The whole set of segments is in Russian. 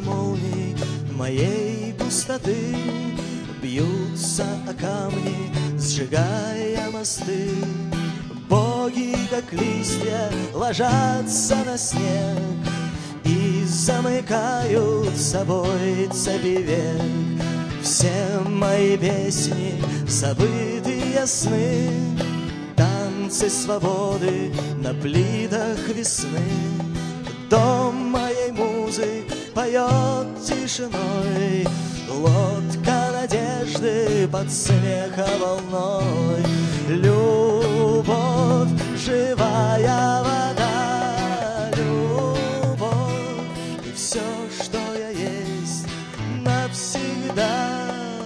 молний моей пустоты бьются о камни, сжигая мосты. Боги, как листья, ложатся на снег и замыкают собой цепи век. Все мои песни, забытые сны, танцы свободы на плитах весны. Дом моей музы поет тишиной, лодка надежды под смехом волной. Любовь, живая вода, любовь, и все, что я есть навсегда.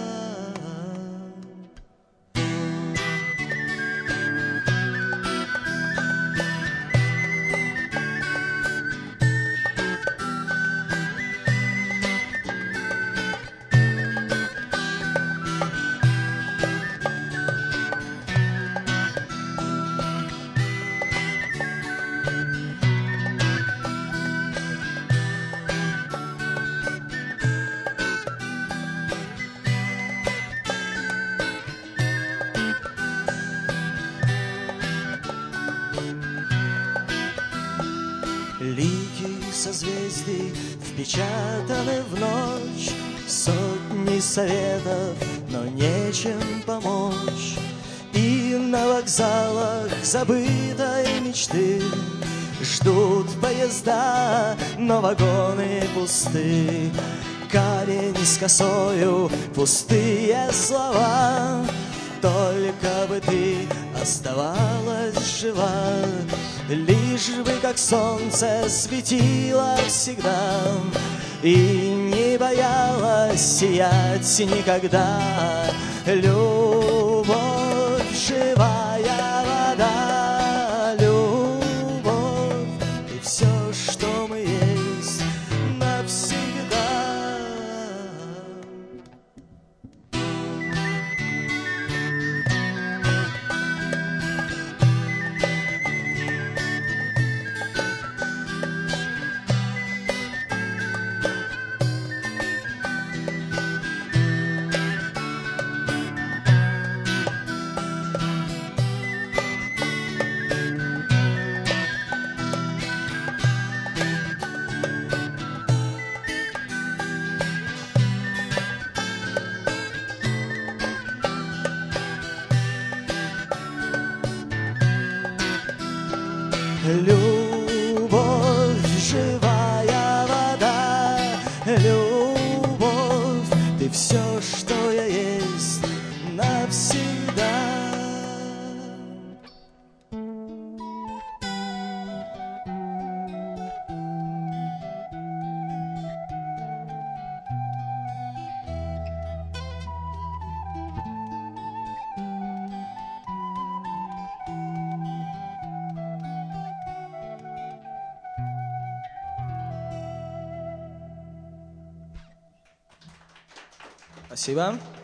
Лики созвездий впечатаны в ночь, сотни советов, но нечем помочь. И на вокзалах забытой мечты ждут поезда, но вагоны пусты. Камень с косою, пустые слова, только бы ты оставалась жива. Лишь бы, как солнце, светило всегда и не боялась сиять никогда. Любовь, живая вода, любовь, и все, что мы есть навсегда. Любовь, живая вода, любовь, ты все, что я есть навсегда. Спасибо.